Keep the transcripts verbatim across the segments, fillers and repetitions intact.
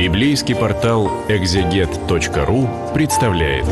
Библейский портал экзегет точка ру представляет.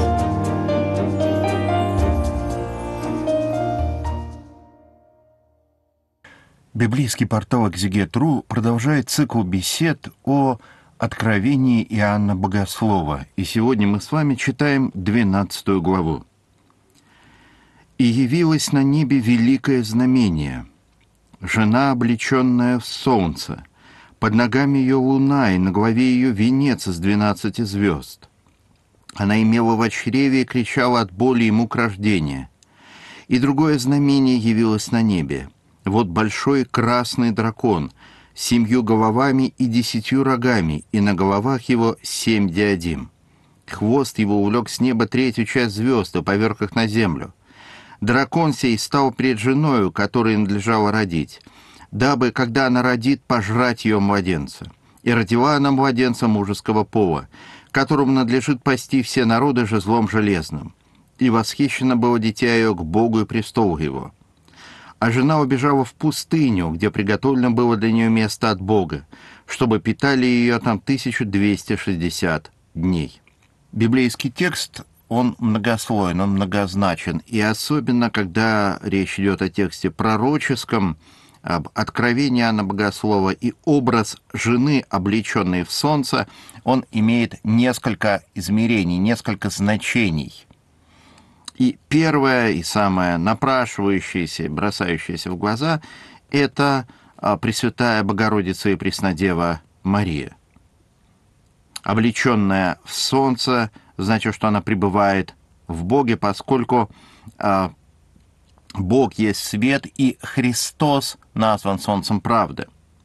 Библейский портал экзегет точка ру продолжает цикл бесед о откровении Иоанна Богослова. И сегодня мы с вами читаем двенадцатую главу. «И явилось на небе великое знамение, жена, облеченная в солнце, под ногами ее луна, и на голове ее венец из двенадцати звезд. Она имела в чреве и кричала от боли и мук рождения. И другое знамение явилось на небе. Вот большой красный дракон с семью головами и десятью рогами, и на головах его семь диадим. Хвост его увлек с неба третью часть звезд, и поверг их на землю. Дракон сей стал пред женою, которой надлежало родить, дабы, когда она родит, пожрать ее младенца. И родила она младенца мужеского пола, которому надлежит пасти все народы жезлом железным. И восхищено было дитя ее к Богу и престолу его. А жена убежала в пустыню, где приготовлено было для нее место от Бога, чтобы питали ее там тысячу двести шестьдесят дней». Библейский текст, он многослойен, он многозначен, и особенно, когда речь идет о тексте пророческом, об откровении Иоанна Богослова, и образ жены, облеченной в солнце, он имеет несколько измерений, несколько значений. И первое, и самое напрашивающееся, бросающееся в глаза, это Пресвятая Богородица и Преснодева Мария. Облеченная в солнце, значит, что она пребывает в Боге, поскольку а, Бог есть свет, и Христос назван солнцем правды.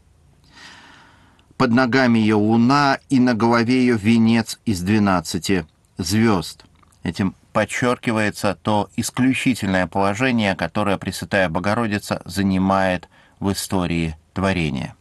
Под ногами ее луна, и на голове ее венец из двенадцати звезд. Этим подчеркивается то исключительное положение, которое Пресвятая Богородица занимает в истории творения.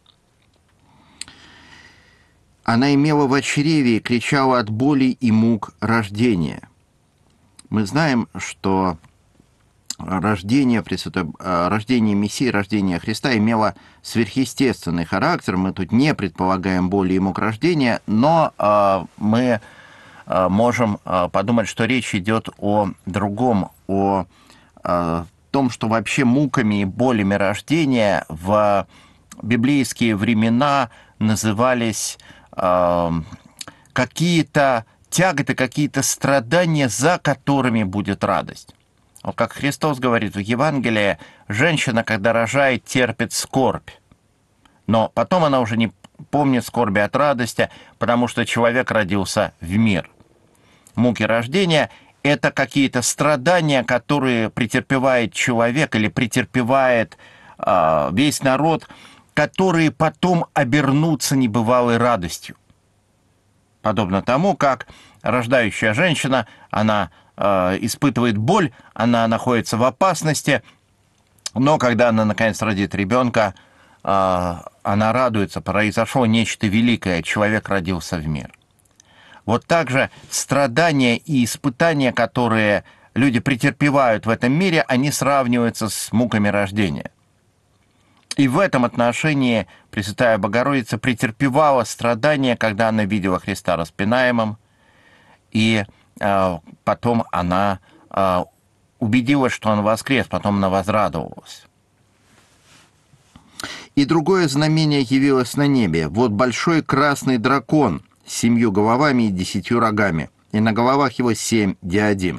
Она имела в чреве и кричала от боли и мук рождения. Мы знаем, что рождение, Пресвятой, рождение Мессии, рождение Христа имело сверхъестественный характер. Мы тут не предполагаем боли и мук рождения, но а, мы а, можем а, подумать, что речь идет о другом, о а, том, что вообще муками и болями рождения в библейские времена назывались а, какие-то тяготы, какие-то страдания, за которыми будет радость. Вот как Христос говорит в Евангелии, женщина, когда рожает, терпит скорбь, но потом она уже не помнит скорби от радости, потому что человек родился в мир. Муки рождения – это какие-то страдания, которые претерпевает человек или претерпевает э, весь народ, которые потом обернутся небывалой радостью. Подобно тому, как рождающая женщина, она э, испытывает боль, она находится в опасности, но когда она наконец родит ребенка, э, она радуется, произошло нечто великое, человек родился в мир. Вот так же страдания и испытания, которые люди претерпевают в этом мире, они сравниваются с муками рождения. И в этом отношении Пресвятая Богородица претерпевала страдания, когда она видела Христа распинаемым, и э, потом она э, убедилась, что он воскрес, потом она возрадовалась. «И другое знамение явилось на небе. Вот большой красный дракон с семью головами и десятью рогами, и на головах его семь диадим».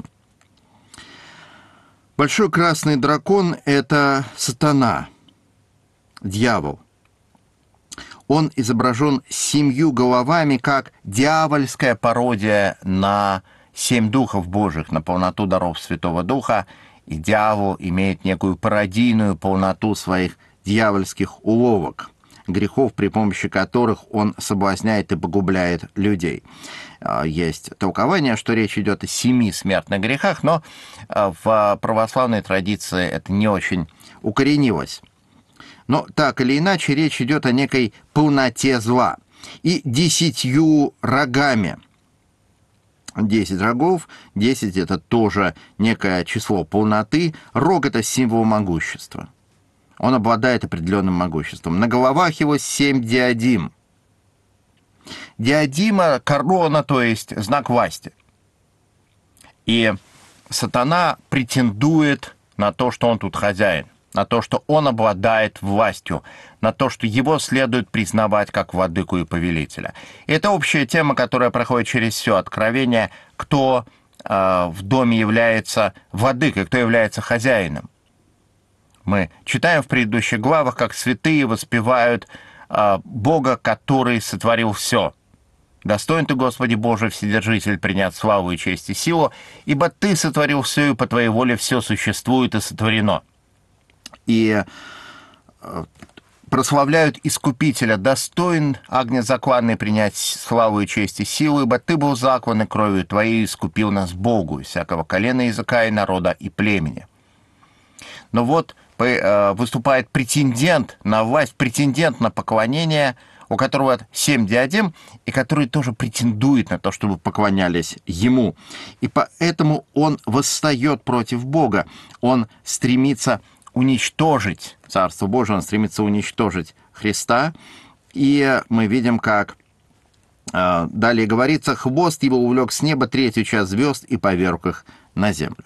Большой красный дракон – это сатана, дьявол. Он изображен семью головами, как дьявольская пародия на семь духов Божьих, на полноту даров Святого Духа, и дьявол имеет некую пародийную полноту своих дьявольских уловок, грехов, при помощи которых он соблазняет и погубляет людей. Есть толкование, что речь идет о семи смертных грехах, но в православной традиции это не очень укоренилось. Но так или иначе, речь идет о некой полноте зла. И десятью рогами. Десять рогов, десять – это тоже некое число полноты. Рог – это символ могущества. Он обладает определенным могуществом. На головах его семь диадим. Диадима, корона, то есть знак власти. И сатана претендует на то, что он тут хозяин, на то, что он обладает властью, на то, что его следует признавать как владыку и повелителя. И это общая тема, которая проходит через все откровение, кто э, в доме является владыкой, кто является хозяином. Мы читаем в предыдущих главах, как святые воспевают э, Бога, который сотворил все. «Достоин ты, Господи Боже, Вседержитель, принять славу и честь и силу, ибо Ты сотворил все, и по Твоей воле все существует и сотворено». И прославляют Искупителя: «Достоин, Агнец закланный, принять славу и честь и силу, ибо Ты был заклан, и кровью Твоей искупил нас Богу, из всякого колена, языка и народа и племени». Но вот выступает претендент на власть, претендент на поклонение, у которого семь диадем, и который тоже претендует на то, чтобы поклонялись ему. И поэтому он восстает против Бога. Он стремится уничтожить Царство Божие, он стремится уничтожить Христа. И мы видим, как э, далее говорится: «Хвост его увлек с неба третью часть звезд и поверг их на землю».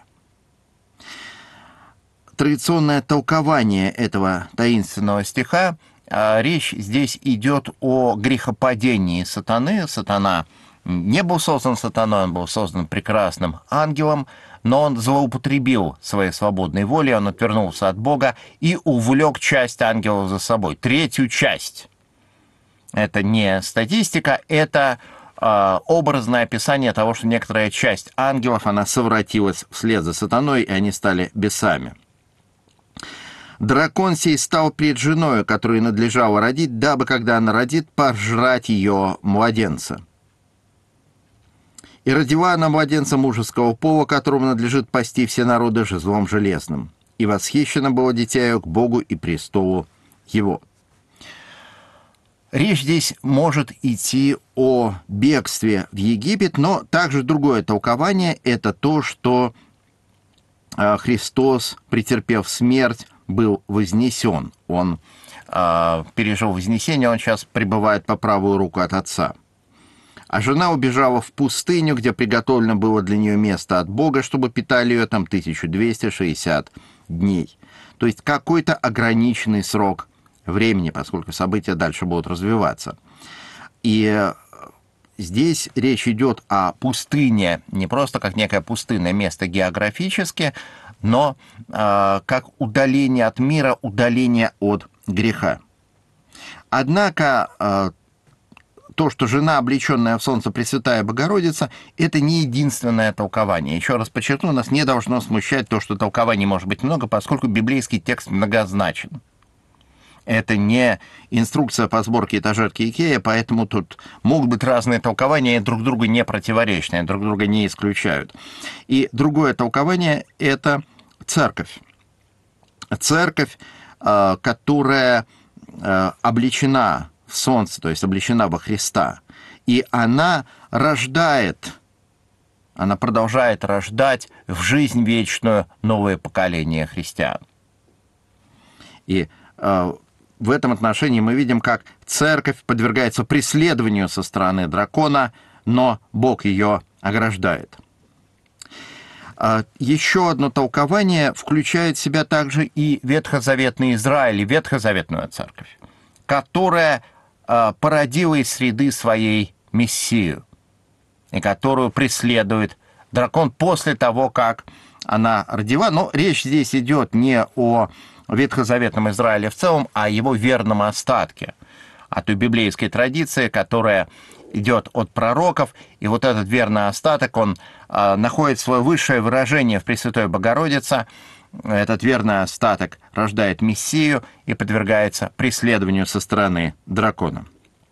Традиционное толкование этого таинственного стиха, речь здесь идет о грехопадении сатаны. Сатана не был создан сатаной, он был создан прекрасным ангелом, но он злоупотребил своей свободной волей, он отвернулся от Бога и увлек часть ангелов за собой, третью часть. Это не статистика, это э, образное описание того, что некоторая часть ангелов, она совратилась вслед за сатаной, и они стали бесами. «Дракон сей стал пред женою, которой надлежало родить, дабы, когда она родит, пожрать ее младенца. И родила она младенца мужеского пола, которому надлежит пасти все народы жезлом железным. И восхищено было дитя ее к Богу и престолу его». Речь здесь может идти о бегстве в Египет, но также другое толкование – это то, что Христос, претерпев смерть, был вознесен. Он э, пережил вознесение, он сейчас пребывает по правую руку от Отца. А жена убежала в пустыню, где приготовлено было для нее место от Бога, чтобы питали ее там тысячу двести шестьдесят дней. То есть какой-то ограниченный срок времени, поскольку события дальше будут развиваться. И здесь речь идет о пустыне, не просто как некое пустынное место географически, но э, как удаление от мира, удаление от греха. Однако э, то, что жена, облеченная в солнце Пресвятая Богородица, это не единственное толкование. Еще раз подчеркну, нас не должно смущать то, что толкований может быть много, поскольку библейский текст многозначен. Это не инструкция по сборке этажерки Икея, поэтому тут могут быть разные толкования, и друг другу не противоречные, друг друга не исключают. И другое толкование – это церковь. Церковь, которая облечена в солнце, то есть облечена во Христа, и она рождает, она продолжает рождать в жизнь вечную новое поколение христиан. И в этом отношении мы видим, как церковь подвергается преследованию со стороны дракона, но Бог ее ограждает. Еще одно толкование включает в себя также и ветхозаветный Израиль, и ветхозаветную церковь, которая породила из среды своей Мессию, и которую преследует дракон после того, как она родила. Но речь здесь идет не о ветхозаветном Израиле в целом, а о его верном остатке, о той библейской традиции, которая идет от пророков, и вот этот верный остаток, он э, находит свое высшее выражение в Пресвятой Богородице. Этот верный остаток рождает Мессию и подвергается преследованию со стороны дракона.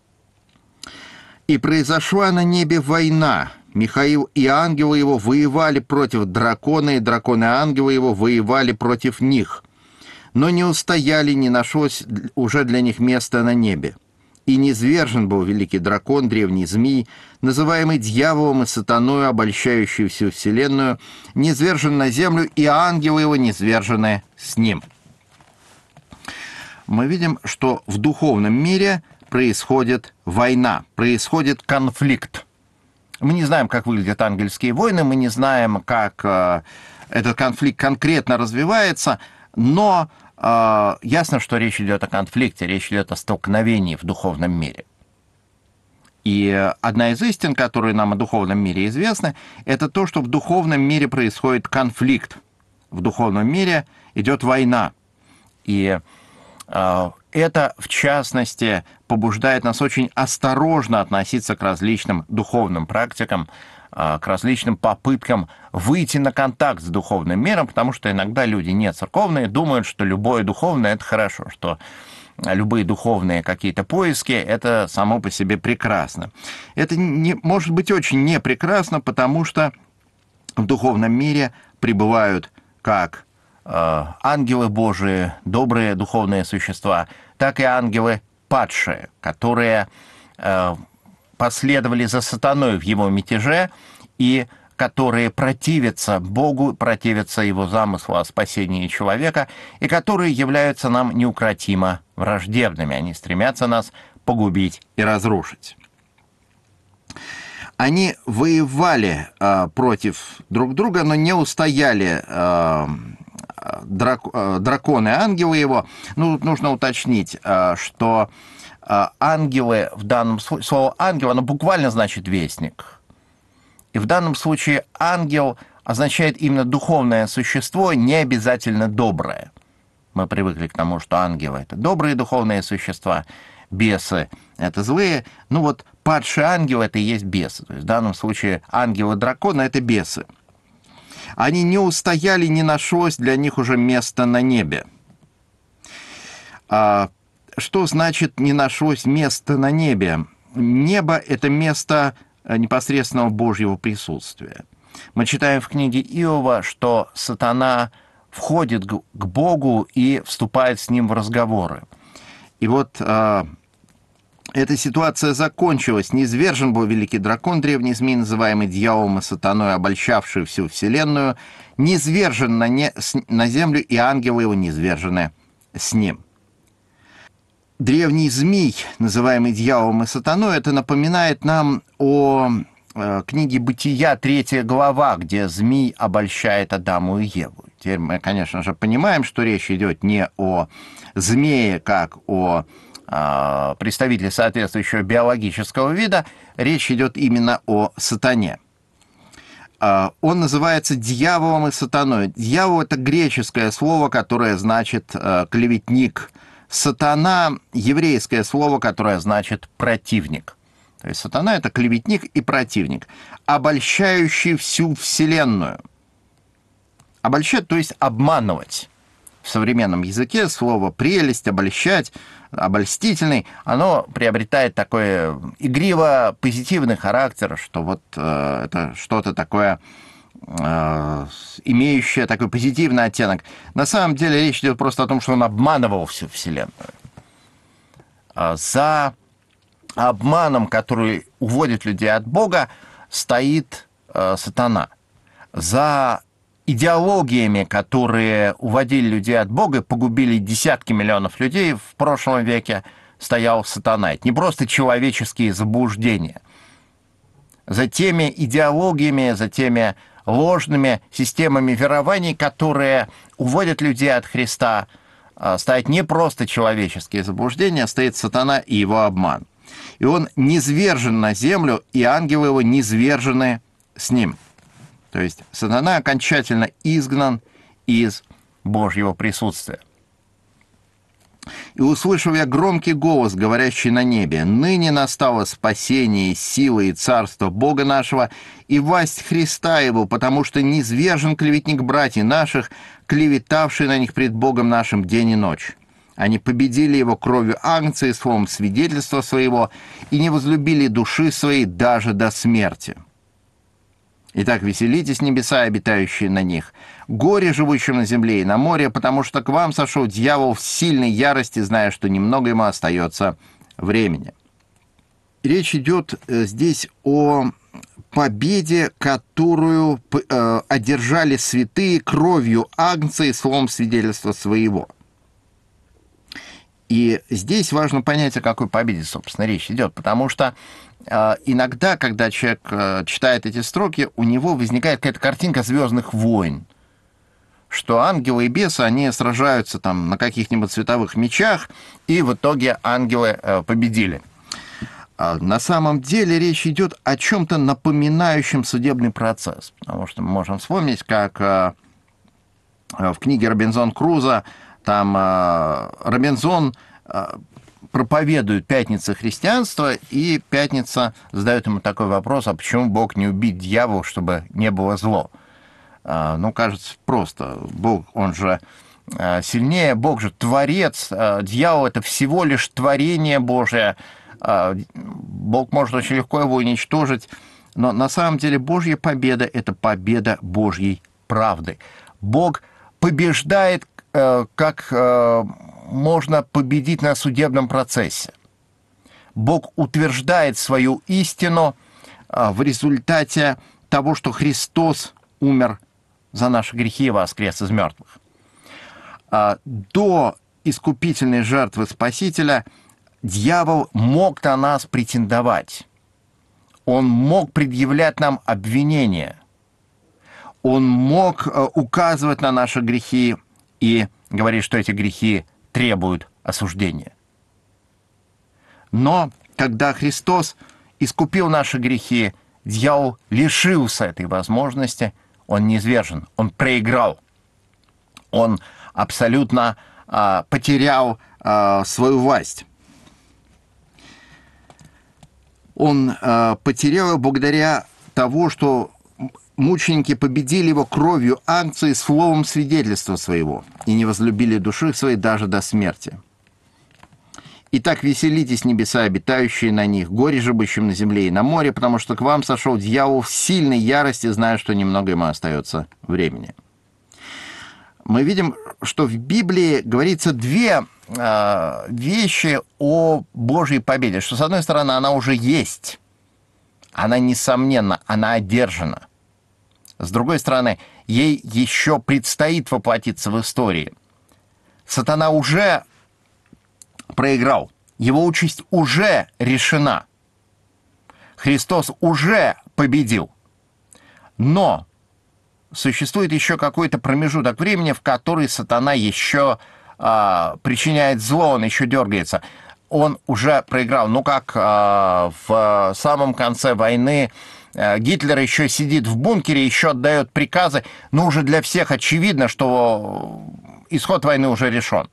«И произошла на небе война. Михаил и ангелы его воевали против дракона, и драконы и ангелы его воевали против них. Но не устояли, не нашлось уже для них места на небе. И низвержен был великий дракон, древний змей, называемый дьяволом и сатаною, обольщающий всю вселенную, низвержен на землю, и ангелы его низвержены с ним». Мы видим, что в духовном мире происходит война, происходит конфликт. Мы не знаем, как выглядят ангельские войны, мы не знаем, как э, этот конфликт конкретно развивается, но э, ясно, что речь идет о конфликте, речь идет о столкновении в духовном мире. И одна из истин, которые нам о духовном мире известны, это то, что в духовном мире происходит конфликт. В духовном мире идет война. И э, это, в частности, побуждает нас очень осторожно относиться к различным духовным практикам, к различным попыткам выйти на контакт с духовным миром, потому что иногда люди не церковные думают, что любое духовное – это хорошо, что любые духовные какие-то поиски – это само по себе прекрасно. Это не, может быть очень не прекрасно, потому что в духовном мире пребывают как э, ангелы Божии, добрые духовные существа, так и ангелы падшие, которые э, последовали за сатаной в его мятеже и которые противятся Богу, противятся его замыслу о спасении человека, и которые являются нам неукротимо враждебными. Они стремятся нас погубить и разрушить. Они воевали э, против друг друга, но не устояли э, драк, э, драконы-ангелы его. Ну, тут нужно уточнить, э, что э, ангелы, в данном случае, слово «ангел», оно буквально значит «вестник». И в данном случае ангел означает именно духовное существо, не обязательно доброе. Мы привыкли к тому, что ангелы – это добрые духовные существа, бесы – это злые. Ну вот падший ангел – это и есть бесы. То есть в данном случае ангелы-драконы – это бесы. Они не устояли, не нашлось для них уже места на небе. А что значит «не нашлось места на небе»? Небо – это место непосредственного Божьего присутствия. Мы читаем в книге Иова, что сатана входит к Богу и вступает с ним в разговоры. И вот э, эта ситуация закончилась. Низвержен был великий дракон, древний змей, называемый дьяволом и сатаной, обольщавший всю вселенную, низвержен на, не, на землю, и ангелы его низвержены с ним. Древний змей, называемый дьяволом и сатаной, это напоминает нам о э, книге «Бытия», третья глава, где змей обольщает Адаму и Еву. Теперь мы, конечно же, понимаем, что речь идет не о змее, как о э, представителе соответствующего биологического вида, речь идет именно о сатане. Э, он называется дьяволом и сатаной. Дьявол – это греческое слово, которое значит э, «клеветник». Сатана – еврейское слово, которое значит «противник». То есть сатана – это клеветник и противник, обольщающий всю вселенную. Обольщать, то есть обманывать. В современном языке слово «прелесть», «обольщать», «обольстительный», оно приобретает такой игриво-позитивный характер, что вот э, это что-то такое, имеющая такой позитивный оттенок. На самом деле речь идет просто о том, что он обманывал всю вселенную. За обманом, который уводит людей от Бога, стоит сатана. За идеологиями, которые уводили людей от Бога, погубили десятки миллионов людей в прошлом веке, стоял сатана. Это не просто человеческие заблуждения. За теми идеологиями, за теми ложными системами верований, которые уводят людей от Христа, стоят не просто человеческие заблуждения, стоит сатана и его обман. И он низвержен на землю, и ангелы его низвержены с ним. То есть сатана окончательно изгнан из Божьего присутствия. «И услышал я громкий голос, говорящий на небе: ныне настало спасение, сила и царство Бога нашего и власть Христа его, потому что низвержен клеветник братьев наших, клеветавший на них пред Богом нашим день и ночь. Они победили его кровью агнца и словом свидетельства своего, и не возлюбили души своей даже до смерти. Итак, веселитесь, небеса, обитающие на них, горе, живущим на земле и на море, потому что к вам сошел дьявол в сильной ярости, зная, что немного ему остается времени». Речь идет здесь о победе, которую одержали святые кровью агнца и словом свидетельства своего. И здесь важно понять, о какой победе, собственно, речь идет, потому что э, иногда, когда человек э, читает эти строки, у него возникает какая-то картинка «Звездных войн», что ангелы и бесы, они сражаются там на каких-нибудь световых мечах, и в итоге ангелы э, победили. А на самом деле речь идет о чем-то напоминающем судебный процесс, потому что мы можем вспомнить, как э, в книге Робинзон Крузо там э, Робинзон э, проповедует Пятница христианства, и Пятница задает ему такой вопрос: а почему Бог не убит дьявола, чтобы не было зло? Э, ну, кажется, просто. Бог, он же э, сильнее, Бог же творец, э, дьявол — это всего лишь творение Божие, э, Бог может очень легко его уничтожить, но на самом деле Божья победа — это победа Божьей правды. Бог побеждает, как можно победить на судебном процессе. Бог утверждает свою истину в результате того, что Христос умер за наши грехи и воскрес из мертвых. До искупительной жертвы Спасителя дьявол мог на нас претендовать. Он мог предъявлять нам обвинения. Он мог указывать на наши грехи и говорить, что эти грехи требуют осуждения. Но когда Христос искупил наши грехи, дьявол лишился этой возможности, он низвержен, он проиграл, он абсолютно а, потерял а, свою власть. Он а, потерял ее благодаря тому, что мученики победили его кровью акции, словом свидетельства своего, и не возлюбили души своей даже до смерти. Итак, веселитесь, небеса, обитающие на них, горе же быщем на земле и на море, потому что к вам сошел дьявол в сильной ярости, зная, что немного ему остается времени. Мы видим, что в Библии говорится две э, вещи о Божьей победе, что, с одной стороны, она уже есть, она, несомненно, она одержана. С другой стороны, ей еще предстоит воплотиться в истории. Сатана уже проиграл, его участь уже решена. Христос уже победил. Но существует еще какой-то промежуток времени, в который сатана еще а, причиняет зло, он еще дергается. Он уже проиграл. Ну, как а, в самом конце войны Гитлер еще сидит в бункере, еще отдает приказы, но уже для всех очевидно, что исход войны уже решен.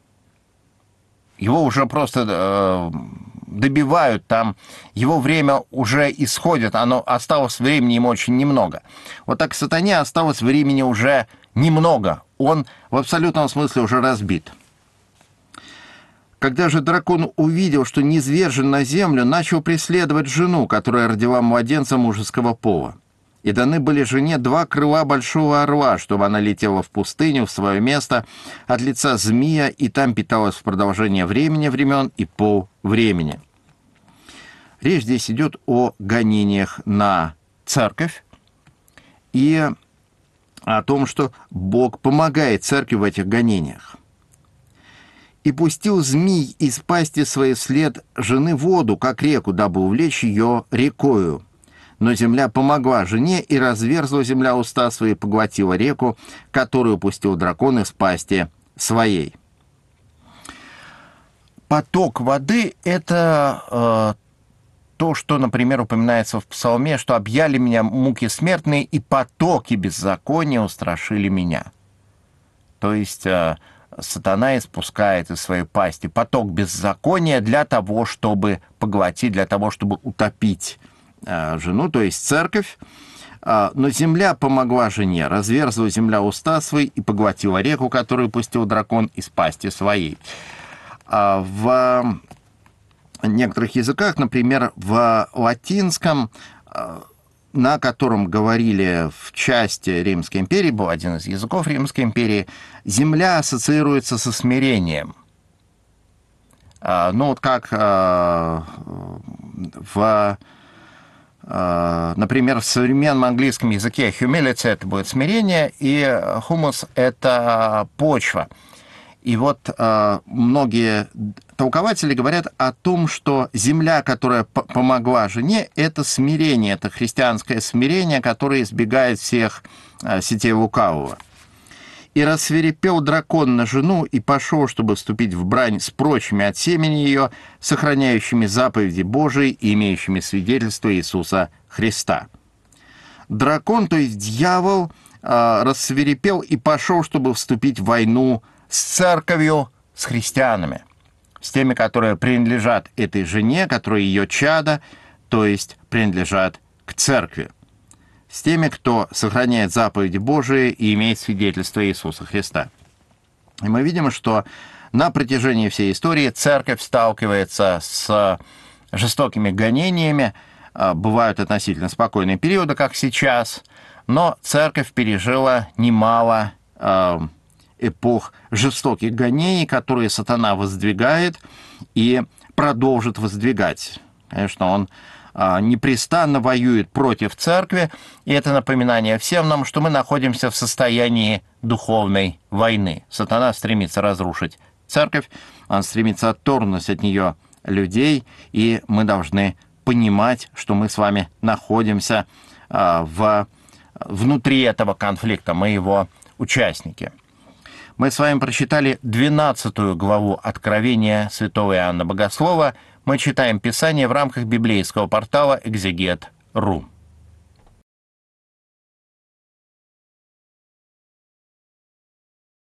Его уже просто э, добивают, там его время уже исходит, оно, осталось времени ему очень немного. Вот так сатане осталось времени уже немного, он в абсолютном смысле уже разбит. Когда же дракон увидел, что низвержен на землю, начал преследовать жену, которая родила младенца мужеского пола. И даны были жене два крыла большого орла, чтобы она летела в пустыню, в свое место, от лица змея, и там питалась в продолжение времени, времен и пол времени. Речь здесь идет о гонениях на церковь и о том, что Бог помогает церкви в этих гонениях. «И пустил змей из пасти своей вслед жены воду, как реку, дабы увлечь ее рекою. Но земля помогла жене, и разверзла земля уста свои, поглотила реку, которую пустил дракон из пасти своей». Поток воды — это э, то, что, например, упоминается в Псалме, что «объяли меня муки смертные, и потоки беззакония устрашили меня». То есть э, сатана испускает из своей пасти поток беззакония для того, чтобы поглотить, для того, чтобы утопить э, жену, то есть церковь. Э, но земля помогла жене, разверзла земля уста свои и поглотила реку, которую пустил дракон из пасти своей. Э, в некоторых языках, например, в латинском, э, на котором говорили в части Римской империи, был один из языков Римской империи, земля ассоциируется со смирением. Ну, вот как в, например, в современном английском языке humility — это будет смирение, и humus — это почва. И вот э, многие толкователи говорят о том, что земля, которая помогла жене, это смирение, это христианское смирение, которое избегает всех э, сетей лукавого. «И рассвирепел дракон на жену, и пошел, чтобы вступить в брань с прочими от семени ее, сохраняющими заповеди Божии и имеющими свидетельство Иисуса Христа». Дракон, то есть дьявол, э, рассвирепел и пошел, чтобы вступить в войну с церковью, с христианами, с теми, которые принадлежат этой жене, которые ее чада, то есть принадлежат к церкви, с теми, кто сохраняет заповеди Божии и имеет свидетельство Иисуса Христа. И мы видим, что на протяжении всей истории церковь сталкивается с жестокими гонениями, бывают относительно спокойные периоды, как сейчас, но церковь пережила немало эпох жестоких гонений, которые сатана воздвигает и продолжит воздвигать. Конечно, он а, непрестанно воюет против церкви, и это напоминание всем нам, что мы находимся в состоянии духовной войны. Сатана стремится разрушить церковь, он стремится отторгнуть от нее людей, и мы должны понимать, что мы с вами находимся а, в, внутри этого конфликта, мы его участники. Мы с вами прочитали двенадцатую главу Откровения святого Иоанна Богослова. Мы читаем Писание в рамках библейского портала экзегет точка ру.